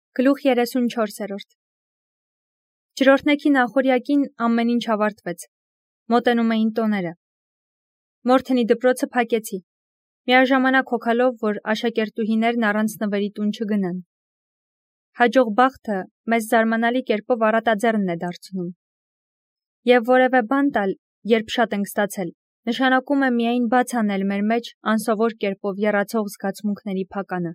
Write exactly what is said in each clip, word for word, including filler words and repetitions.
Գլուխ երեսունչորսերորդ Ջրօրհնեքի նախօրյակին ամեն ինչ ավարտվեց. մոտենում էին տոները։ Մորթնի դպրոցը փակեցի, միաժամանակ հոգալով, որ աշակերտուհիներն առանց նվերի տուն չգնան։ Հաջող բախտը մեզ զարմանալի կերպով առատաձեռն է դարձնում։ Եվ որևէ բան տալ, երբ շատ ենք ստացել, նշանակում է միայն բաց անել մեր մեջ անսովոր կերպով եռացող զգացմունքների փականը։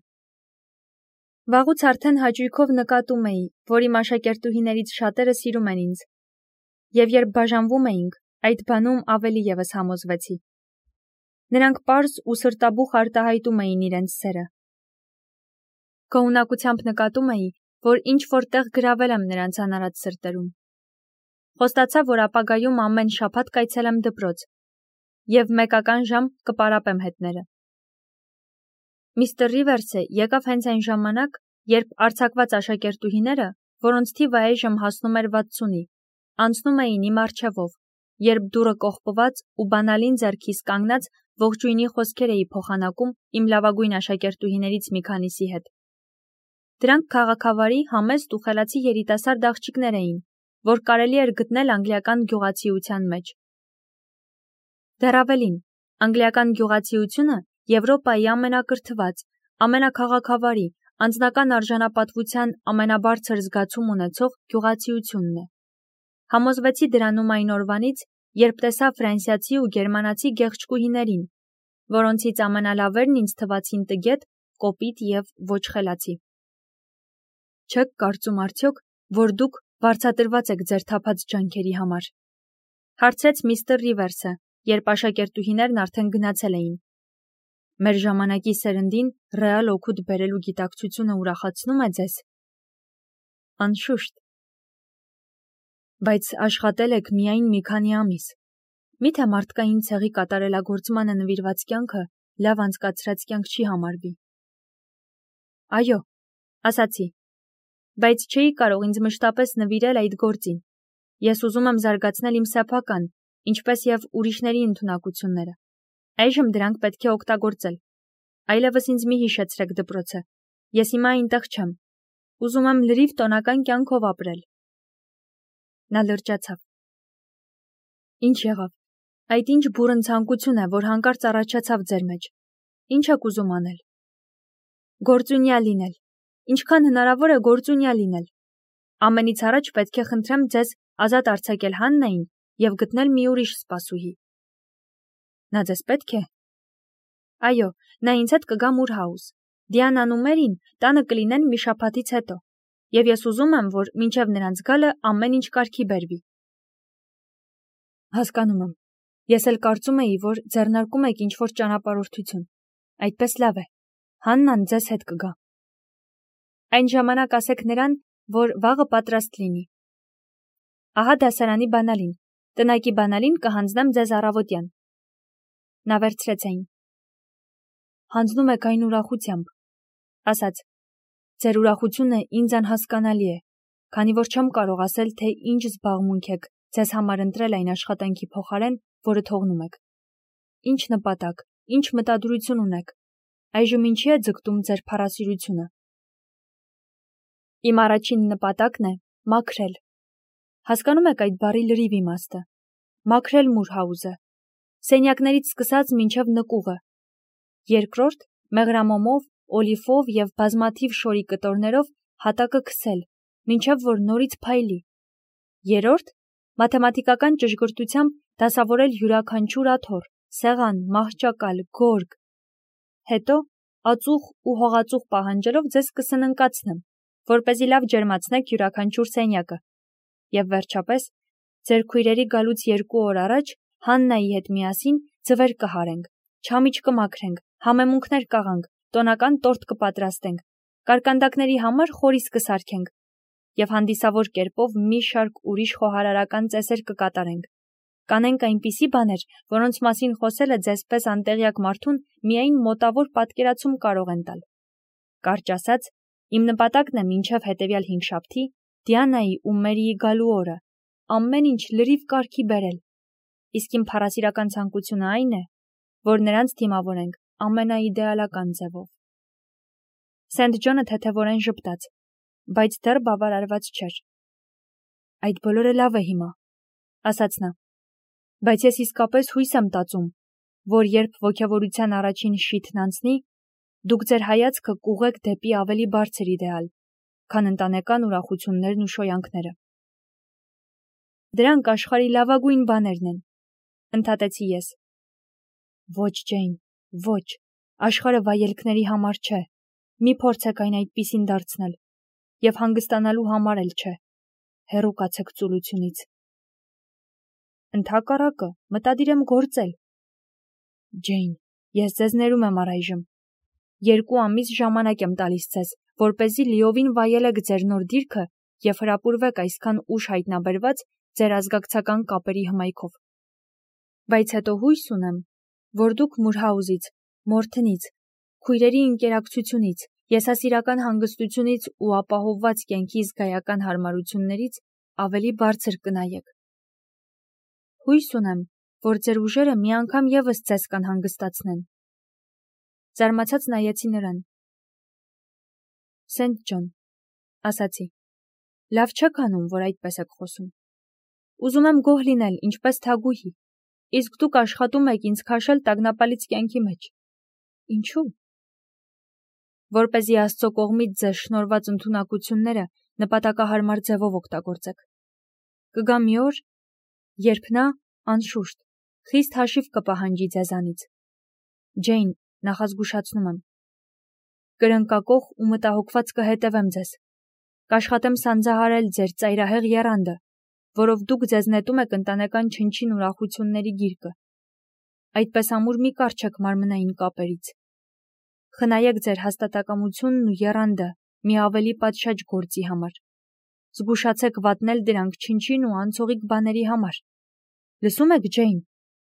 Վաղուց արդեն հաճույքով նկատում էի, որ իմ աշակերտուհիներից շատերը սիրում են ինձ, և երբ բաժանվում էինք, այդ բանում ավելի ևս համոզվեցի։ Նրանք պարզ ու սրտաբուխ արտահայտում էին իրենց սերը։ Գոհունակությամբ նկատում էի, որ ինչ-որ տեղ գրավել եմ նրանց անարատ սրտերում։ Խոստացա, որ ապագայում ամեն շաբաթ կայցելեմ դպրոց, և մեկական ժամ կպարապեմ հետները։ Միստր Ռիվերսը եկավ հենց այն ժամանակ, երբ արձակված աշակերտուհիները, որոնց թիվը այժմ հասնում էր վաթսունի, անցնում էին իմ առջևով, երբ դուռը կողպված ու բանալին ձեռքիս կանգնած ողջույնի խոսքեր էի փոխանակում իմ լավագույն աշակերտուհիներից մի քանիսի հետ։ Դրանք քաղաքավարի, համեստ ու խելացի երիտասարդ աղջիկներ էին, որ կարելի էր գտնել անգլիական գյուղացիության մեջ։ Դեռ ավելին, անգլիական գյուղացիությունը Եվրոպայի ամենակրթված, ամենաքաղաքավարի, անձնական արժանապատվության ամենաբարձր զգացում ունեցող գյուղացիությունն է։ Համոզվեցի դրանում այն օրվանից, երբ տեսա ֆրանսիացի ու գերմանացի գեղեցկուհիներին, որոնցից ամենալավերն ինձ թվացին տգետ, կոպիտ և ոչ խելացի։ Չեք կարծում արդյոք, որ դուք վարձատրված եք ձեր թափած ջանքերի համար, հարցրեց միստր Ռիվերսը, երբ աշակերտուհիներն արդեն գնացել էին։ Մեր ժամանակի սերնդին ռեալ օգուտ բերելու գիտակցությունը ուրախացնում է ձեզ։ Անշուշտ։ Բայց աշխատել եք միայն մի քանի ամիս։ Միթե մարդկային ցեղի կատարելագործմանը նվիրված կյանքը լավ անցկացրած կյանք չի համարվի։ Այո, ասացի, բայց չէի կարող ինձ մշտապես նվիրել այդ գործին։ Ես ուզում եմ զարգացնել իմ սեփական, ինչպես և ուրիշների ընդունակությունները։ Այժմ դրանք պետք է օգտագործել։ Այլևս ինձ մի հիշեցրեք դպրոցը։ Ես հիմա այնտեղ չեմ։ Ուզում եմ լրիվ տոնական կյանքով ապրել։ Նա լրջացավ։ Ինչ եղավ։ Այդ ինչ բուռն ցանկություն է, որ հանկարծ առաջացավ ձեր մեջ։ Ինչ եք ուզում անել։ Գործունյա լինել։ Ինչքան հնարավոր է գործունյա լինել։ Ամենից առաջ պետք է խնդրեմ ձեզ ազատ արձակել Հաննային և գտնել մի ուրիշ սպասուհի։ Նա ձեզ պետք է։ Այո, նա ինձ հետ կգա Մուրհաուս։ Դիանան ու Մերին տանը կլինեն մի շաբաթից հետո, և ես ուզում եմ, որ մինչև նրանց գալը ամեն ինչ կարգի բերվի։ Հասկանում եմ։ Ես էլ կարծում էի, որ ձեռնարկում եք ինչ-որ ճանապարհորդություն։ Այդպես լավ է։ Հաննան ձեզ հետ կգա։ Այն ժամանակ ասեք նրան, որ վաղը պատրաստ լինի։ Ահա դասարանի բանալին։ Տնակի բանալին կհանձնեմ ձեզ առավոտյան։ Նա վերցրեց այն։ Հանձնում եք այն ուրախությամբ, ասաց, ձեր ուրախությունը ինձ անհասկանալի է, քանի որ չեմ կարող ասել, թե ինչ զբաղմունք եք ձեզ համար ընտրել այն աշխատանքի փոխարեն, որը թողնում եք։ Ինչ նպատակ, ինչ մտադրություն ունեք, այժմ ինչի է ձգտում ձեր փառասիրությունը։ Իմ առաջին նպատակն է մաքրել։ Հասկանում եք այդ բառի լրիվ իմաստը։ Մաքրել Մուրհաուզը, սենյակներից սկսած մինչև նկուղը։ Երկրորդ, մեղրամոմով, օլիվով և բազմաթիվ շորի կտորներով հատակը քսել, մինչև որ նորից փայլի։ Երրորդ, մաթեմատիկական ճշգրտությամբ դասավորել յուրաքանչյուր աթոռ, սեղան, մահճակալ, գորգ։ Հետո, ածուխ ու հողածուխ պահանջելով ձեզ կսննկացնեմ, որպեսզի լավ ջերմացնեք յուրաքանչյուր սենյակը։ Եվ վերջապես, ձեր քույրերի գալուց երկու օր առաջ Հաննայի հետ միասին ձվեր կհարենք, չամիչ կմաքրենք, համեմունքներ կաղանք, տոնական տորտ կպատրաստենք, կարկանդակների համար խորիս կսարքենք և հանդիսավոր կերպով մի շարք ուրիշ խոհարարական ծեսեր կկատարենք։ Կանենք այնպիսի բաներ, որոնց մասին խոսելը ձեզպես անտեղյակ մարդուն միայն մոտավոր պատկերացում կարող են տալ։ Կարճ ասած, իմ նպատակն է մինչև հետևյալ հինգշաբթի Դիանայի ու Մերիի գալու օրը ամեն ինչ լրիվ կարգի բերել։ Իսկ իմ փառասիրական ցանկությունը այն է, որ նրանց դիմավորենք ամենաիդեալական ձևով։ Սենթ Ջոնը թեթևորեն ժպտաց։ բայց դեռ բավարարված չէր։ Այդ բոլորը լավ է հիմա, ասաց նա, բայց ես իսկապես հույս եմ տածում, որ երբ ոգևորության առաջին շիթն անցնի, դուք ձեր հայացքը կուղեք դեպի ավելի բարձր իդեալ, քան ընտանեկան ուրախություններն ու շոյանքները։ Դրանք աշխարհի լավագույն բաներն են, ընդհատեցի ես։ Ոչ, Ջեյն, ոչ, աշխարհը վայելքների համար չէ, մի փորձեք այն այդպիսին դարձնել, և հանգստանալու համար էլ չէ, հեռու կացեք ծուլությունից։ Ընդհակառակը, մտադիր եմ գործել։ Ջեյն, ես ձեզ ներում եմ առայժմ։ Երկու ամիս ժամանակ եմ տալիս ձեզ, որպեսզի լիովին վայելեք ձեր նոր դիրքը և հրապուրվեք այսքան ուշ հայտնաբերված ձեր ազգակցական կապերի հմայքով։ Բայց հետո հույս ունեմ, որ դուք Մուրհաուզից, Մորթնից, քույրերի ընկերակցությունից, եսասիրական հանգստությունից ու ապահովված կյանքի զգայական հարմարություններից ավելի բարձր կնայեք։ Հույս ունեմ, որ ձեր ուժերը մի անգամ ևս ձեզ կանհանգստացնեն։ Զարմացած նայեցի նրան։ Սենթ Ջոն, ասացի, լավ չեք անում, որ այդպես եք խոսում։ Ուզում եմ գոհ լինել, ինչպես թագուհի, իսկ դուք աշխատում եք ինձ քաշել տագնապալից կյանքի մեջ։ Ինչու՞։ Որպեսզի Աստծո կողմից ձեզ շնորհված ընդունակությունները նպատակահարմար ձևով օգտագործեք։ Կգա մի օր, երբ նա, անշուշտ, խիստ հաշիվ կպահանջի ձեզանից։ Ջեյն, նախազգուշացնում եմ։ Կրնկակոխ ու մտահոգված կհետևեմ ձեզ։ Կաշխատեմ սանձահարել ձեր ծայրահեղ եռանդը, որով դուք ձեզ նետում եք ընտանեկան չնչին ուրախությունների գիրկը։ Այդպես ամուր մի կառչեք մարմնային կապերից։ Խնայեք ձեր հաստատակամությունն ու եռանդը մի ավելի պատշաճ գործի համար։ Զգուշացեք վատնել դրանք չնչին ու անցողիկ բաների համար։ Լսում եք, Ջեյն։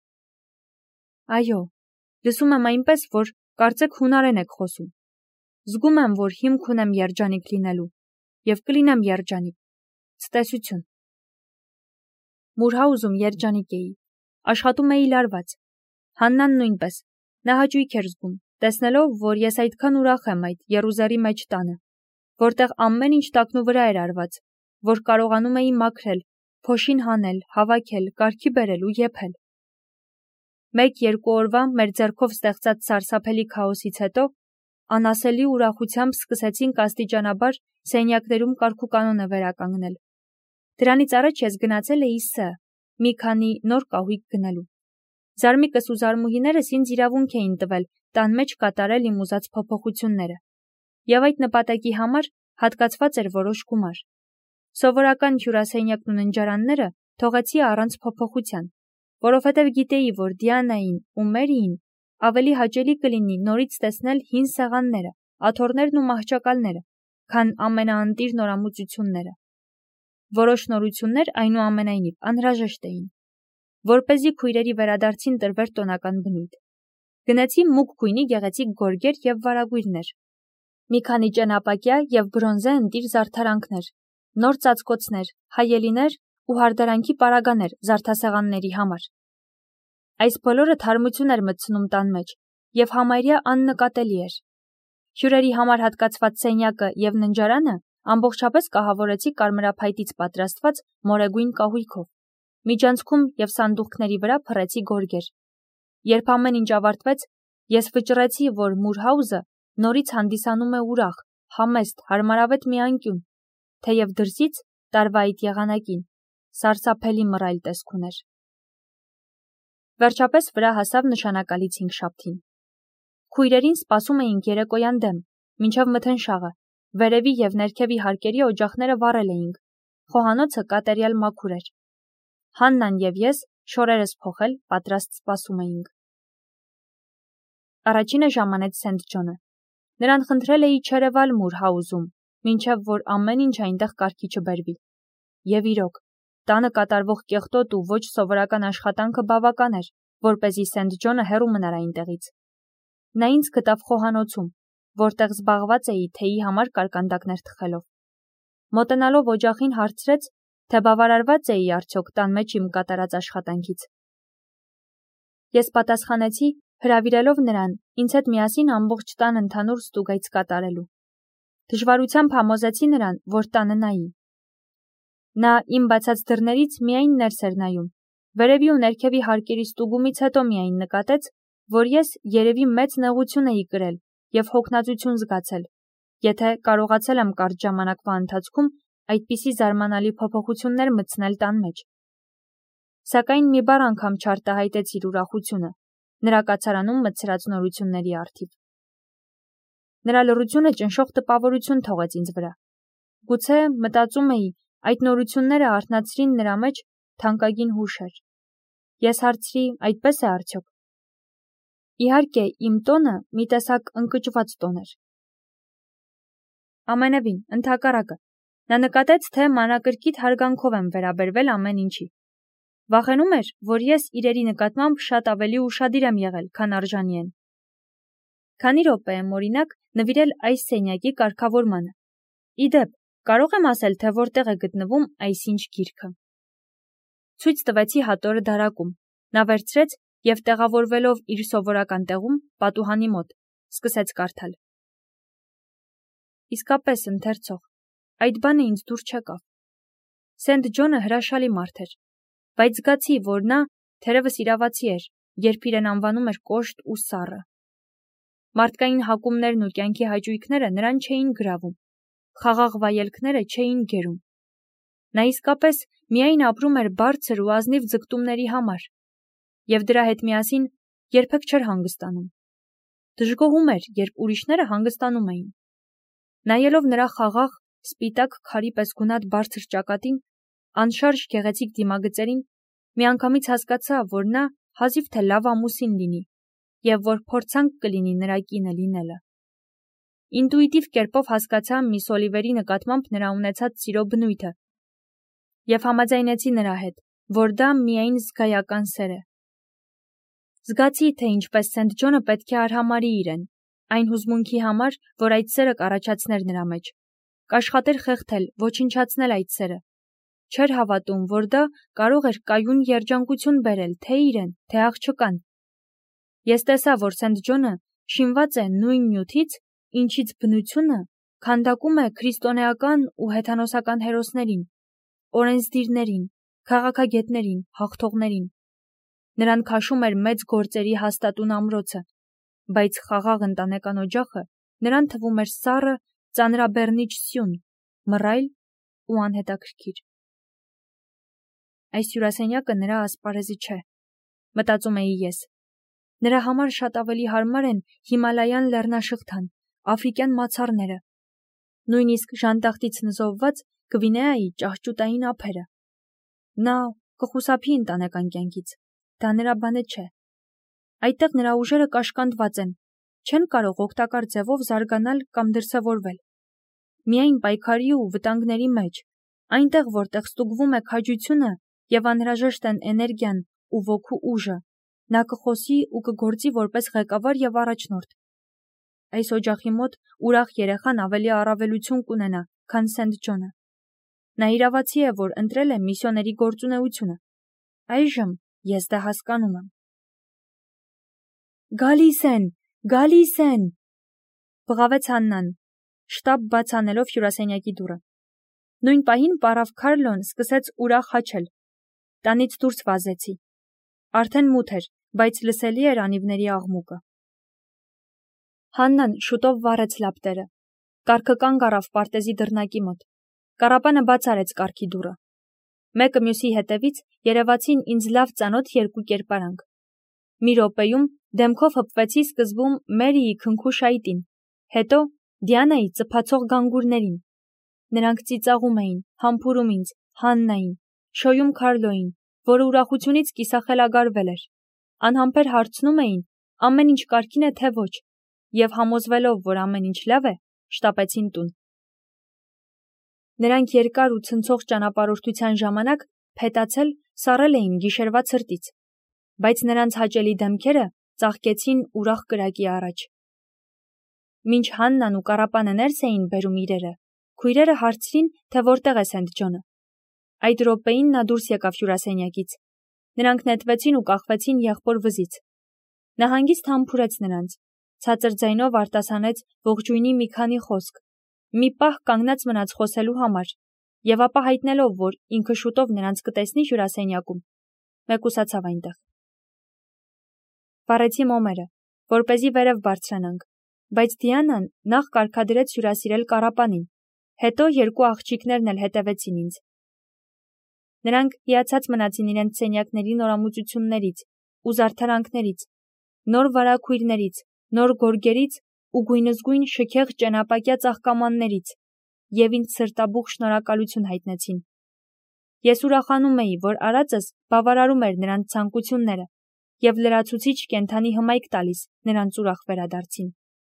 Այո, լսում եմ այնպես, որ կարծեք հունարեն եք խոսում։ Զգում եմ, որ հիմք ունեմ երջանիկ լինելու, և կլինեմ երջանիկ։ Ցտեսություն։ Մուրհաուզում երջանիկ էի, աշխատում էի լարված։ Հաննան նույնպես, նա հաճույք էր զգում, տեսնելով, որ ես այդքան ուրախ եմ այդ եռուզեռի մեջ տանը, որտեղ ամեն ինչ տակնուվրա էր արված, որ կարողանում էի մաքրել, փոշին հանել, հավաքել, կարգի բերել ու եփել։ Մեկ-երկու օրվա մեր ձեռքով ստեղծած սարսափելի քաոսից հետո անասելի ուրախությամբ սկսեցինք աստիճանաբար սենյակներում կարգուկանոնը վերականգնել։ Դրանից առաջ ես գնացել էի Ս, մի քանի նոր կահույք գնելու։ Զարմիկս ու զարմուհիներս ինձ իրավունք էին տվել տան մեջ կատարել իմ ուզած փոփոխությունները, և այդ նպատակի համար հատկացված էր որոշ գումար։ Սովորական հյուրասենյակն ու ննջարանները թողեցի առանց փոփոխության, որովհետև գիտեի, որ Դիանային ու Մերիին ավելի հաճելի կլինի նորից տեսնել հին սեղանները, աթոռներն ու մահճակալները, քան ամենաընտիր նորամուծությունները։ Որոշ նորություններ այնուամենայնիվ անհրաժեշտ էին, որպեսզի քույրերի վերադարձին տրվեր տոնական բնույթ։ Գնեցի մուգ գույնի գեղեցիկ գորգեր և վարագույրներ, մի քանի ճենապակյա և բրոնզե ընտիր զարդարանքներ, նոր ծածկոցներ, հայելիներ ու հարդարանքի պարագաներ զարդասեղանների համար։ Այս բոլորը թարմություն էր մտցնում տան մեջ և համարյա աննկատելի էր։ Հյուրերի համար հատկացված սենյակը և ննջարանը ամբողջապես կահավորեցի կարմրափայտից պատրաստված մորեգույն կահույքով, միջանցքում և սանդուղքների վրա փռեցի գորգեր։ Երբ ամեն ինչ ավարտվեց, ես վճռեցի, որ Մուրհաուզը նորից հանդիսանում է ուրախ, համեստ, հարմարավետ մի անկյուն, թեև դրսից, տարվա այդ եղանակին, սարսափելի մռայլ տեսք ուներ։ Վերջապես վրա հասավ նշանակալից հինգշաբթին։ Քույրերին սպասում էինք երեկոյան դեմ, մինչև մթնշաղը, վերևի և ներքևի հարկերի օջախները վառել էինք, խոհանոցը կատարյալ մաքուր էր։ Հաննան և ես, շորերս փոխել, պատրաստ սպասում էինք։ Առաջինը ժամանեց Սենթ Ջոնը։ Նրան խնդրել էի չերևալ Մուրհաուզում, մինչև որ ամեն ինչ այնտեղ կարգի չբերվի։ Եվ իրոք, տանը կատարվող կեղտոտ ու ոչ սովորական աշխատանքը բավական էր, որպեսզի Սենթ Ջոնը հեռու մնար այնտեղից։ Նա ինձ գտավ խոհանոցում, որտեղ զբաղված էի թեյի համար կարկանդակներ թխելով։ Մոտենալով օջախին հարցրեց, թե բավարարված էի արդյոք տան մեջ իմ կատարած աշխատանքից։ Ես պատասխանեցի, հրավիրելով նրան ինձ հետ միասին ամբողջ տան ընդհանուր ստուգայց կատարելու։ Դժվարությամբ համոզեցի նրան, որ տանը նայի։ Նա իմ բացած դռներից միայն ներս էր նայում, վերևի ու ներքևի հարկերի ստուգումից հետո միայն նկատեց, որ ես երևի մեծ նեղություն էի կրել և հոգնածություն զգացել, եթե կարողացել եմ կարճ ժամանակվա ընթացքում այդպիսի զարմանալի փոփոխություններ մտցնել տան մեջ։ Սակայն մի բառ անգամ չարտահայտեց իր ուրախությունը, նրա կացարանում մտցրած նորությունների առթիվ։ Նրա լռությունը ճնշող տպավորություն թողեց ինձ վրա։ Գուցե մտածում էի, այդ նորությունները արթնացրին նրա մեջ թանկագին հուշեր։ Ես հարցրի, այդպես է արդյոք։ Իհարկե, իմ տոնը մի տեսակ ընկճված տոն էր։ Ամենևին, ընդհակառակը, նա նկատեց, թե մանրակրկիտ հարգանքով եմ վերաբերվել ամեն ինչի։ Վախենում էր, որ ես իրերի նկատմամբ շատ ավելի ուշադիր եմ եղել, քան արժանի են։ Քանի րոպե եմ, օրինակ, նվիրել այս սենյակի կարգավորմանը։ Ի դեպ, կարող եմ ասել, թե որտեղ է գտնվում այսինչ գիրքը։ Ցույց տվեցի հատորը դարակում։ Նա վերցրեց և տեղավորվելով իր սովորական տեղում, պատուհանի մոտ, սկսեց կարդալ։ Իսկապես ընթերցող, այդ բանը ինձ դուր չեկավ։ Սենթ Ջոնը հրաշալի մարդ էր, բայց զգացի, որ նա թերևս իրավացի էր, երբ իրեն անվանում էր կոշտ ու սառը։ Մարդկային հակումներն ու կյանքի հաճույքները նրան չէին գրավում, խաղաղ վայելքները չէին գերում։ Նա իսկապես միայն ապրում էր բարձր ու ազնիվ ձգտումների համար, և դրա հետ միասին երբեք չէր հանգստանում։ Դժգոհում էր, երբ ուրիշները հանգստանում էին։ Նայելով նրա խաղաղ, սպիտակ քարի պես գունատ բարձր ճակատին, անշարժ գեղեցիկ դիմագծերին, միանգամից հասկացա, որ նա հազիվ թե լավ ամուսին լինի, և որ փորձանք կլինի նրա կինը լինելը։ Ինտուիտիվ կերպով հասկացա միս Օլիվերի նկատմամբ նրա ունեցած սիրո բնույթը և համաձայնեցի նրա հետ, որ դա միայն զգայական սեր է։ Զգացի, թե ինչպես Սենթ Ջոնը պետք է արհամարհի իրեն, այն հուզմունքի համար, որ այդ սերը կառաջացներ նրա մեջ, կաշխատեր խեղդել, ոչնչացնել այդ սերը։ Չէր հավատում, որ դա կարող էր կայուն երջանկություն բերել թե իրեն, թե աղջկան։ Ես տեսա, որ Սենթ Ջոնը շինված է նույն նյութից, ինչից բնությունը քանդակում է քրիստոնեական ու հեթանոսական հերոսներին, օրենսդիրներին, քաղաքագետներին, հաղթողներին։ Նրան քաշում էր մեծ գործերի հաստատուն ամրոցը, բայց խաղաղ ընտանեկան օջախը նրան թվում էր սառը, ծանրաբեռնիչ սյուն, մռայլ ու անհետաքրքիր։ Այս հյուրասենյակը նրա ասպարեզը չէ, մտածում էի ես։ Նրա համար շատ ավելի հարմար են Հիմալայան լեռնաշղթան, աֆրիկյան մացառները, նույնիսկ ժանտախտից նզովված Գվինեայի ճահճուտային ափերը։ Նա կխուսափի ընտանեկան կյանքից, դա նրա բանը չէ։ Այդտեղ նրա ուժերը կաշկանդված են, չեն կարող օգտակար ձևով զարգանալ կամ դրսևորվել։ Միայն պայքարի ու վտանգների մեջ, այնտեղ, որտեղ ստուգվում է քաջությունը և անհրաժեշտ են էներգիան ու ոգու ուժը, նա կխոսի ու կգործի որպես ղեկավար և առաջնորդ։ Այս օջախի մոտ ուրախ երեխան ավելի առավելություն կունենա, քան Սենթ Ջոնը։ Նա իրավացի է, որ ընտրել է միսիոների գործունեությունը։ Այժմ ես դա հասկանում եմ։ Գալիս են, գալիս են, բղավեց Հաննան, շտապ բաց անելով հյուրասենյակի դուռը։ Նույն պահին պարավ Քարլոն սկսեց ուրախ հաչել։ Տանից դուրս վազեցի։ Արդեն մութ էր, բայց լսելի էր անիվների աղմուկը։ Հաննան շուտով վառեց լապտերը։ Կառքը կանգ առավ պարտեզի դռնակի մոտ։ Կառապանը բաց արեց կառքի դուռը։ Մեկը մյուսի հետևից երևացին ինձ լավ ծանոթ երկու կերպարանք։ Մի րոպեում դեմքով հպվեցի սկզբում Մերիի քնքուշ այտին, հետո Դիանայի ծփացող գանգուրներին։ Նրանք ծիծաղում էին, համբուրում ինձ, Հաննային, շոյում Քարլոյին, որը ուրախությունից կիսախելագարվել էր, անհամբեր հարցնում էին, ամեն ինչ կարգին է թե ոչ, և համոզվելով, որ ամեն ինչ լավ է, շտապեցին տուն։ Նրանք երկար ու ցնցող ճանապարհորդության ժամանակ փետացել, սառել էին գիշերվա ցրտից, բայց նրանց հաճելի դեմքերը ծաղկեցին ուրախ կրակի առաջ։ Մինչ Հաննան ու Կառապանը ներս էին բերում իրերը, քույրերը հարցրին, թե որտեղ է Սենթ Ջոնը։ Այդ րոպեին նա դուրս եկավ հյուրասենյակից։ Նրանք նետվեցին ու կախվեցին եղբոր վզից։ Նա հանգիստ համբուրեց նրանց, ցածր ձայնով արտասանեց ողջույնի մի քանի խոսք, մի պահ կանգնած մնաց խոսելու համար, եւ ապա հայտնելով, որ ինքը շուտով նրանց կտեսնի հյուրասենյակում, մեկուսացավ այնտեղ։ Վառեցի մոմերը, որպեսզի վերև բարձրանանք, բայց Դիանան նախ կարգադրեց հյուրասիրել կառապանին, հետո երկու աղջիկներն էլ հետևեցին ինձ։ Նրանք հիացած մնացին իրենց սենյակների նորամուծություններից ու զարդարանքներից, նոր վարագույրներից, նոր գորգերից ու գույնզգույն շքեղ ճենապակյա ծաղկամաններից եւ ինձ սրտաբուխ շնորհակալություն հայտնեցին։ Ես ուրախանում էի, որ արածս բավարարում էր նրանց ցանկությունները եւ լրացուցիչ կենդանի հմայք տալիս նրանց ուրախ վերադարձին։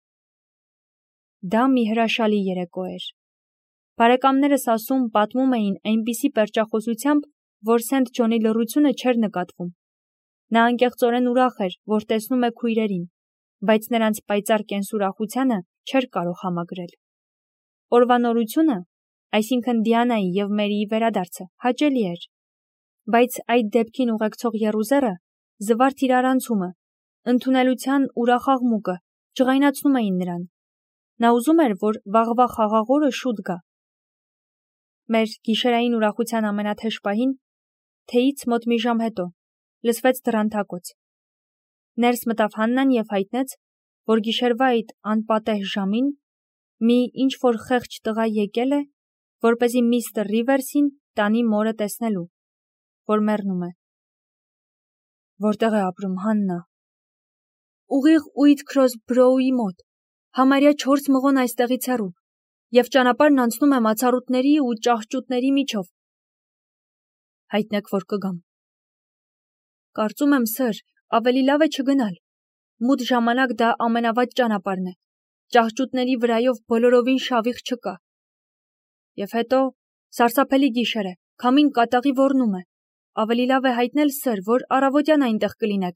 Դա մի հրաշալի երեկո էր։ Բարեկամներս ասում պատմում էին այնպիսի պերճախոսությամբ, որ Սենթ Ջոնի լռությունը չէր նկատվում։ Նա անկեղծորեն ուրախ էր, որ տեսնում է քույրերին, բայց նրանց պայծառ կենսուրախությանը չէր կարող համակրել։ Օրվա նորությունը, այսինքն Դիանայի եւ Մերիի վերադարձը, հաճելի էր, բայց այդ դեպքին ուղեկցող եռուզեռը, զվարթ իրարանցումը, ընդունելության ուրախ աղմուկը ջղայնացնում էին նրան։ Նա ուզում էր, որ վաղվա խաղաղ օրը շուտ գա։ Մեր գիշերային ուրախության ամենաթեժ պահին, թեյից մոտ մի ժամ հետո, լսվեց դռան Ներս մտավ Հաննան եւ հայտնեց, որ գիշերվա այդ անպատեհ ժամին մի ինչ-որ խեղճ տղա եկել է, որպեսզի միստր Ռիվերսին տանի մորը տեսնելու, որ մեռնում է։ Որտեղ է ապրում Հաննա։ Ուղիղ Ուիթքրոսբրոուի մոտ, համարյա չորս մղոն այստեղից հեռու, եւ ճանապարհն անցնում է մացառուտների ու ճահճուտների միջով։ Հայտնեք, որ կգամ։ Կարծում եմ, սըր, ավելի լավ է չգնալ։ Մութ ժամանակ դա ամենավատ ճանապարհն է։ Ճահճուտների վրայով բոլորովին շավիղ չկա։ Եվ հետո սարսափելի գիշեր է, քամին կատաղի ոռնում է։ Ավելի լավ է հայտնել, սըր, որ առավոտյան այնտեղ կլինեք։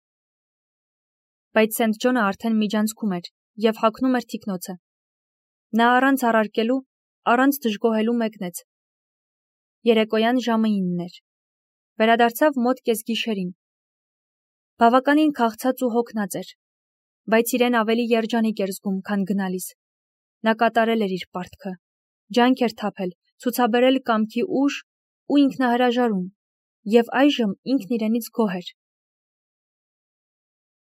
Բայց Սենթ Ջոնը արդեն միջանցքում էր եւ հագնում էր թիկնոցը։ Նա առանց առարկելու, առանց դժգոհելու մեկնեց։ Երեկոյան ժամը ինն էր։ Վերադարձավ մոտ կեսգիշերին։ Բավականին քաղցած ու հոգնած էր, բայց իրեն ավելի երջանիկ էր զգում, քան գնալիս։ Նա կատարել էր իր պարտքը, ջանք էր թափել, ցուցաբերել կամքի ուժ ու ինքնահրաժարում, եւ այժմ ինքն իրենից գոհ էր։